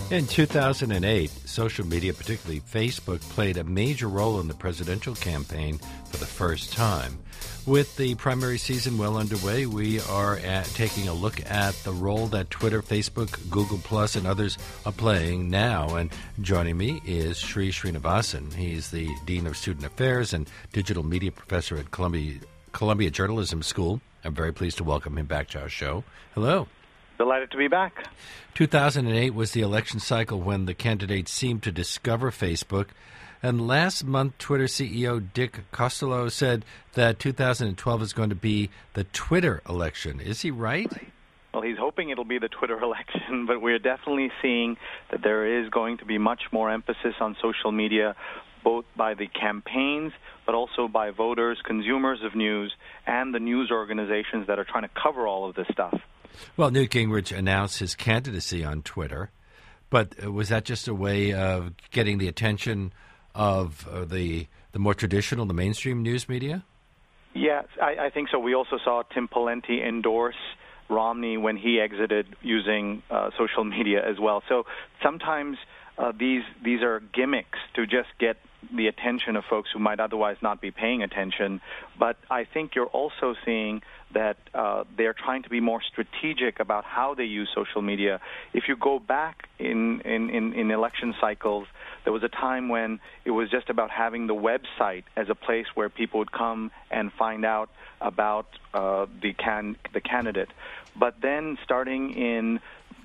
In 2008, social media, particularly Facebook, played a major role in the presidential campaign for the first time. With the primary season well underway, we are taking a look at the role that Twitter, Facebook, Google Plus, and others are playing now. And joining me is Sri Srinivasan. He's the Dean of Student Affairs and Digital Media Professor at Columbia Journalism School. I'm very pleased to welcome him back to our show. Hello. Delighted to be back. 2008 was the election cycle when the candidates seemed to discover Facebook. And last month, Twitter CEO Dick Costolo said that 2012 is going to be the Twitter election. Is he right? Well, he's hoping it'll be the Twitter election, but we're definitely seeing that there is going to be much more emphasis on social media, both by the campaigns, but also by voters, consumers of news, and the news organizations that are trying to cover all of this stuff. Well, Newt Gingrich announced his candidacy on Twitter, but was that just a way of getting the attention of the more traditional, the mainstream news media? Yes, I think so. We also saw Tim Pawlenty endorse Romney when he exited using social media as well. So sometimes these are gimmicks to just get the attention of folks who might otherwise not be paying attention. But I think you're also seeing that they're trying to be more strategic about how they use social media. If you go back in election cycles, there was a time when it was just about having the website as a place where people would come and find out about the candidate. But then starting in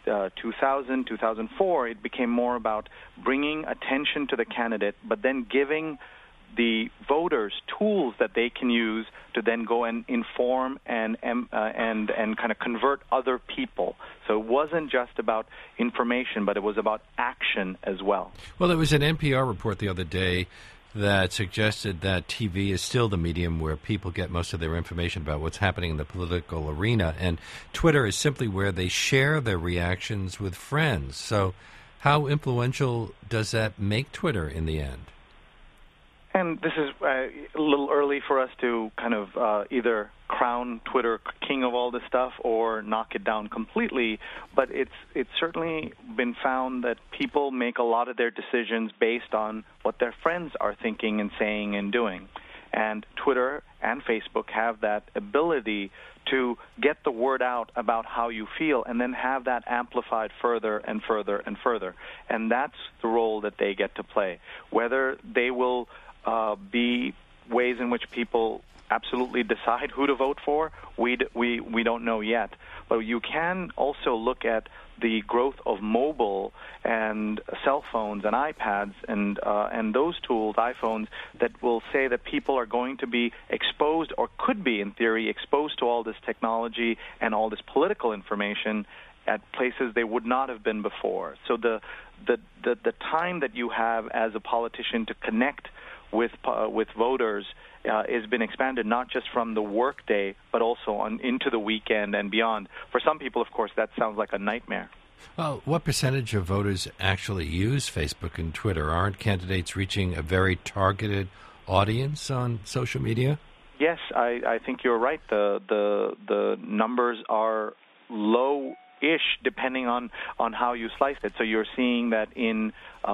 2000, 2004, it became more about bringing attention to the candidate, but then giving the voters tools that they can use to then go and inform and kind of convert other people. So it wasn't just about information, but it was about action as well. Well, there was an NPR report the other day that suggested that TV is still the medium where people get most of their information about what's happening in the political arena, and Twitter is simply where they share their reactions with friends. So how influential does that make Twitter in the end? And this is a little early for us to kind of either crown Twitter king of all this stuff or knock it down completely, but it's certainly been found that people make a lot of their decisions based on what their friends are thinking and saying and doing. And Twitter and Facebook have that ability to get the word out about how you feel and then have that amplified further and further and further. And that's the role that they get to play. Whether they will be ways in which people absolutely decide who to vote for, we don't know yet. But you can also look at the growth of mobile and cell phones and iPads and those tools, iPhones, that will say that people are going to be exposed, or could be in theory exposed to all this technology and all this political information at places they would not have been before. So the time that you have as a politician to connect with voters has been expanded, not just from the workday, but also into the weekend and beyond. For some people, of course, that sounds like a nightmare. Well, what percentage of voters actually use Facebook and Twitter? Aren't candidates reaching a very targeted audience on social media? Yes, I think you're right. The numbers are low-ish, depending on how you slice it. So you're seeing that in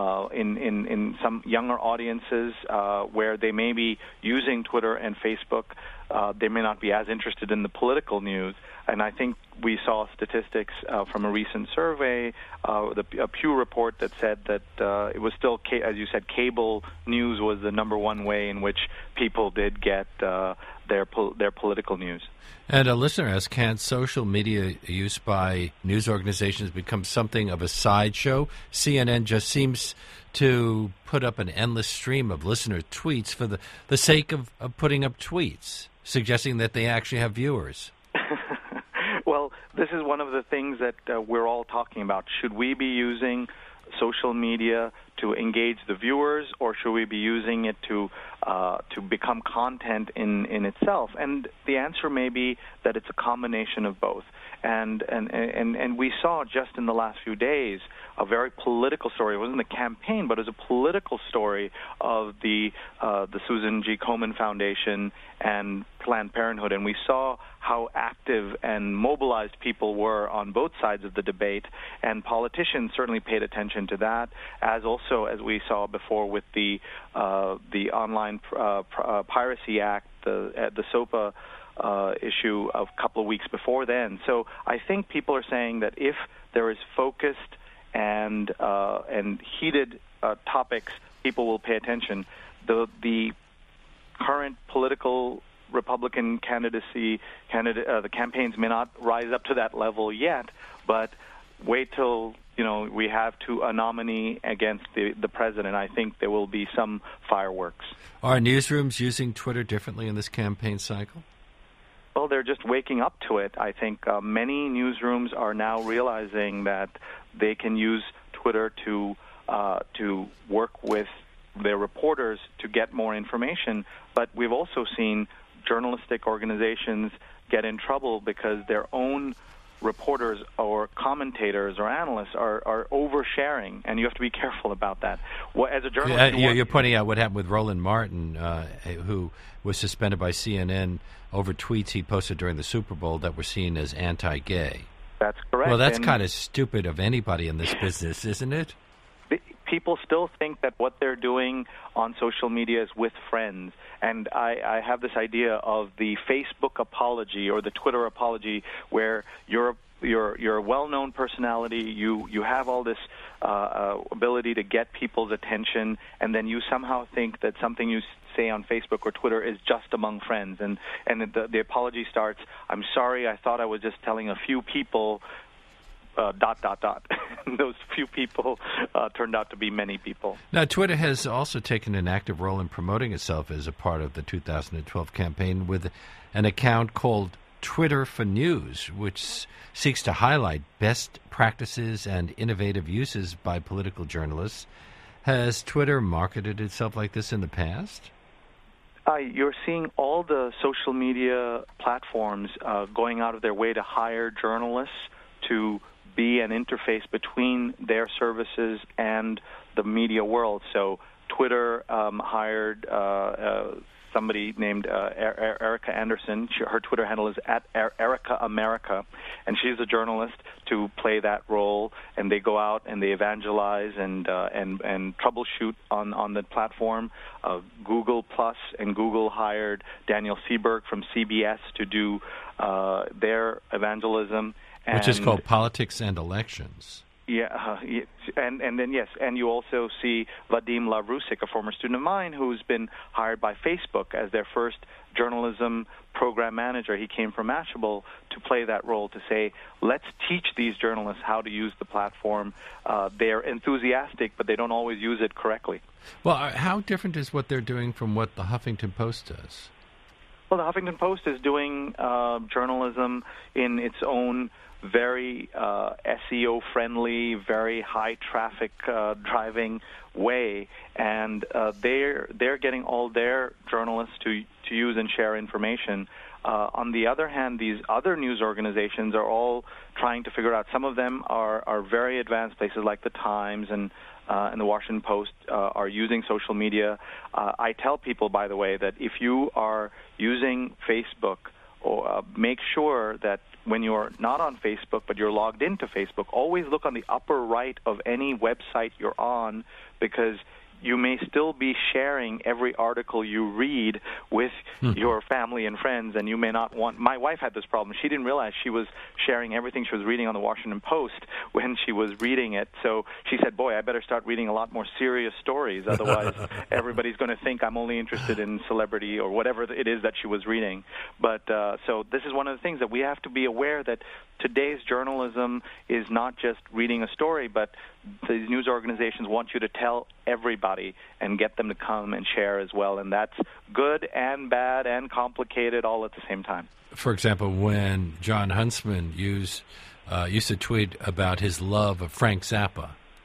some younger audiences where they may be using Twitter and Facebook, they may not be as interested in the political news. And I think we saw statistics from a recent survey, a Pew report that said that it was still, as you said, cable news was the number one way in which people did get their political news. And a listener asks, can't social media use by news organizations become something of a sideshow? CNN just seems to put up an endless stream of listener tweets for the sake of putting up tweets, suggesting that they actually have viewers. Well, this is one of the things that we're all talking about. Should we be using social media to engage the viewers, or should we be using it to become content in itself? And the answer may be that it's a combination of both. And we saw just in the last few days a very political story. It wasn't a campaign, but it was a political story of the Susan G. Komen Foundation and Planned Parenthood. And we saw how active and mobilized people were on both sides of the debate, and politicians certainly paid attention to that, as also as we saw before with the Online Piracy Act, the SOPA issue of a couple of weeks before then. So I think people are saying that if there is focused and heated topics, people will pay attention. The current political Republican the campaigns may not rise up to that level yet, but wait till we have a nominee against the president. I think there will be some fireworks. Are newsrooms using Twitter differently in this campaign cycle? Well, they're just waking up to it. I think many newsrooms are now realizing that they can use Twitter to work with their reporters to get more information. But we've also seen journalistic organizations get in trouble because their own reporters or commentators or analysts are oversharing, and you have to be careful about that. As a journalist, you're pointing out what happened with Roland Martin, who was suspended by CNN over tweets he posted during the Super Bowl that were seen as anti-gay. That's correct. Well, that's kind of stupid of anybody in this business, isn't it? People still think that what they're doing on social media is with friends. And I have this idea of the Facebook apology or the Twitter apology, where you're a well-known personality, you have all this ability to get people's attention, and then you somehow think that something you say on Facebook or Twitter is just among friends. And the apology starts, "I'm sorry, I thought I was just telling a few people, ... Those few people turned out to be many people." Now, Twitter has also taken an active role in promoting itself as a part of the 2012 campaign with an account called Twitter for News, which seeks to highlight best practices and innovative uses by political journalists. Has Twitter marketed itself like this in the past? You're seeing all the social media platforms going out of their way to hire journalists to be an interface between their services and the media world. So Twitter hired somebody named Erica Anderson. Her Twitter handle is @EricaAmerica, and she's a journalist to play that role. And they go out and they evangelize and troubleshoot on the platform. Google Plus and Google hired Daniel Seberg from CBS to do their evangelism. Which is called Politics and Elections. Yeah, and then yes, and you also see Vadim Lavrusik, a former student of mine, who's been hired by Facebook as their first journalism program manager. He came from Mashable to play that role, to say, let's teach these journalists how to use the platform. They're enthusiastic, but they don't always use it correctly. Well, how different is what they're doing from what the Huffington Post does? Well, the Huffington Post is doing journalism in its own very SEO-friendly, very high-traffic driving way, and they're getting all their journalists to use and share information. On the other hand, these other news organizations are all trying to figure out. Some of them are very advanced. Places like the Times and the Washington Post are using social media. I tell people, by the way, that if you are using Facebook, make sure that when you're not on Facebook but you're logged into Facebook, always look on the upper right of any website you're on, because you may still be sharing every article you read with your family and friends, and you may not want... My wife had this problem. She didn't realize she was sharing everything she was reading on the Washington Post when she was reading it. So she said, boy, I better start reading a lot more serious stories, otherwise everybody's going to think I'm only interested in celebrity or whatever it is that she was reading. But so this is one of the things that we have to be aware, that today's journalism is not just reading a story, but these news organizations want you to tell everybody and get them to come and share as well. And that's good and bad and complicated all at the same time. For example, when John Huntsman used to tweet about his love of Frank Zappa,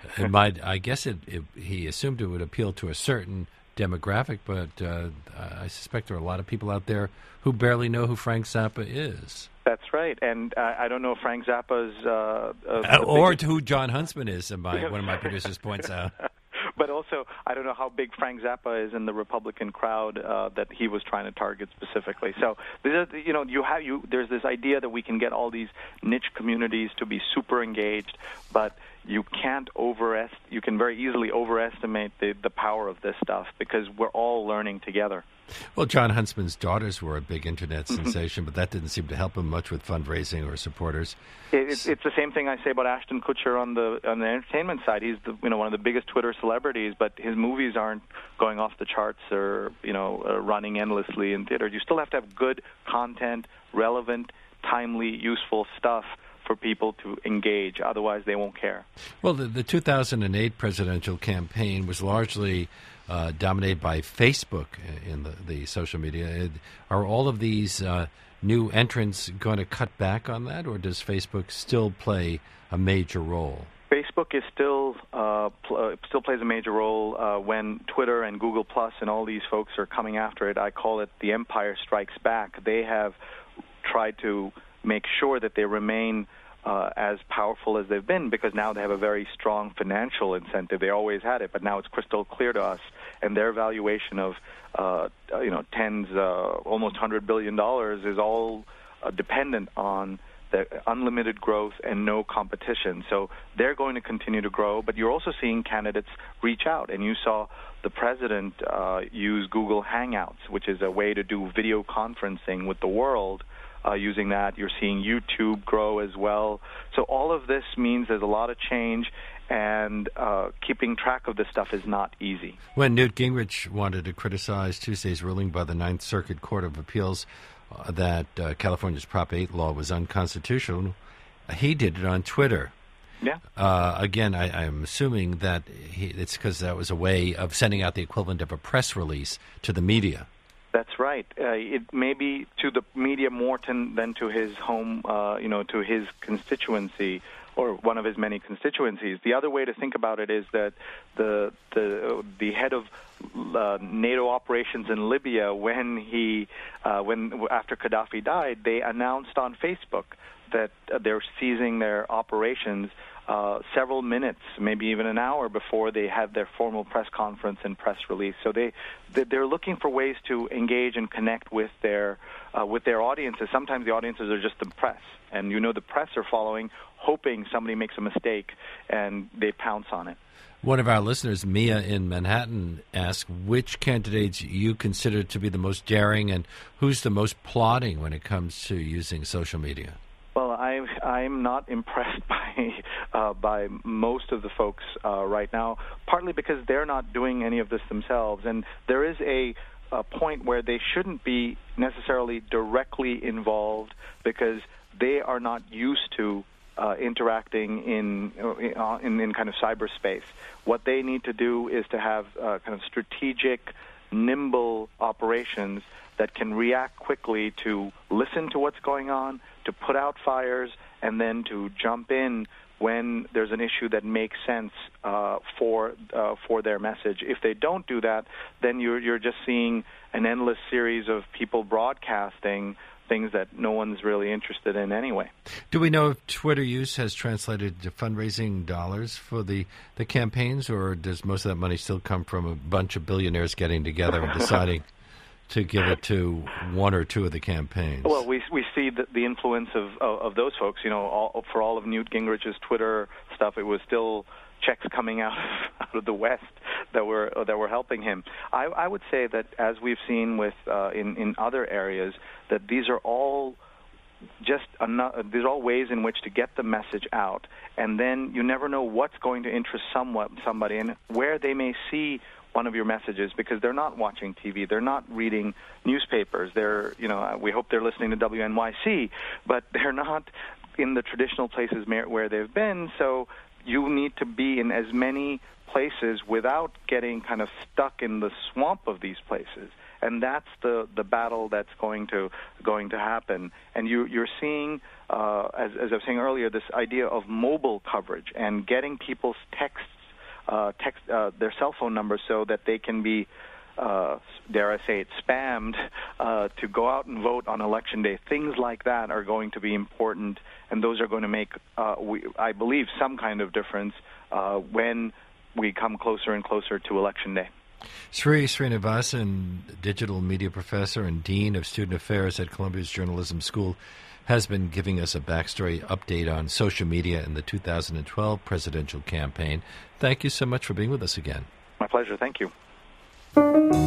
I guess he assumed it would appeal to a certain demographic, but I suspect there are a lot of people out there who barely know who Frank Zappa is. That's right, and I don't know if Frank Zappa's... or who John Huntsman is, one of my producers points out. But also, I don't know how big Frank Zappa is in the Republican crowd that he was trying to target specifically. So, there's this idea that we can get all these niche communities to be super engaged, but you can't you can very easily overestimate the power of this stuff because we're all learning together. Well, John Huntsman's daughters were a big internet sensation, but that didn't seem to help him much with fundraising or supporters. It's the same thing I say about Ashton Kutcher on the entertainment side. He's one of the biggest Twitter celebrities, but his movies aren't going off the charts or running endlessly in theaters. You still have to have good content, relevant, timely, useful stuff for people to engage. Otherwise, they won't care. Well, the 2008 presidential campaign was largely dominated by Facebook in the social media. Are all of these new entrants going to cut back on that, or does Facebook still play a major role? Facebook is still plays a major role when Twitter and Google Plus and all these folks are coming after it. I call it the Empire Strikes Back. They have tried to make sure that they remain as powerful as they've been because now they have a very strong financial incentive. They always had it, but now it's crystal clear to us. And their valuation of tens, almost $100 billion is all dependent on the unlimited growth and no competition. So they're going to continue to grow, but you're also seeing candidates reach out. And you saw the president use Google Hangouts, which is a way to do video conferencing with the world. Using that, you're seeing YouTube grow as well. So all of this means there's a lot of change, and keeping track of this stuff is not easy. When Newt Gingrich wanted to criticize Tuesday's ruling by the Ninth Circuit Court of Appeals that California's Prop 8 law was unconstitutional, he did it on Twitter. Yeah. Again, I'm assuming that it's because that was a way of sending out the equivalent of a press release to the media. That's right. It may be to the media more than to his home, to his constituency or one of his many constituencies. The other way to think about it is that the head of NATO operations in Libya, after Gaddafi died, they announced on Facebook that they're ceasing their operations several minutes, maybe even an hour before they had their formal press conference and press release. So they're looking for ways to engage and connect with their audiences. Sometimes the audiences are just the press, and the press are following, hoping somebody makes a mistake, and they pounce on it. One of our listeners, Mia in Manhattan, asked which candidates you consider to be the most daring and who's the most plodding when it comes to using social media. Well, I'm not impressed by most of the folks right now, partly because they're not doing any of this themselves, and there is a point where they shouldn't be necessarily directly involved because they are not used to interacting in kind of cyberspace. What they need to do is to have kind of strategic, nimble operations that can react quickly to listen to what's going on, to put out fires, and then to jump in when there's an issue that makes sense for their message. If they don't do that, then you're just seeing an endless series of people broadcasting things that no one's really interested in anyway. Do we know if Twitter use has translated to fundraising dollars for the campaigns, or does most of that money still come from a bunch of billionaires getting together and deciding to give it to one or two of the campaigns? Well, we see the influence of those folks. For all of Newt Gingrich's Twitter stuff, it was still checks coming out of the West that were helping him. I would say that, as we've seen with in other areas, that these are all ways in which to get the message out, and then you never know what's going to interest somebody and where they may see one of your messages, because they're not watching TV, they're not reading newspapers, we hope they're listening to WNYC, but they're not in the traditional places where they've been. So you need to be in as many places without getting kind of stuck in the swamp of these places. and that's the battle that's going to happen. And you're seeing, as I was saying earlier, this idea of mobile coverage and getting people's their cell phone numbers so that they can be, dare I say it, spammed to go out and vote on Election Day. Things like that are going to be important, and those are going to make, I believe, some kind of difference when we come closer and closer to Election Day. Sri Srinivasan, digital media professor and dean of student affairs at Columbia's Journalism School, has been giving us a backstory update on social media in the 2012 presidential campaign. Thank you so much for being with us again. My pleasure. Thank you.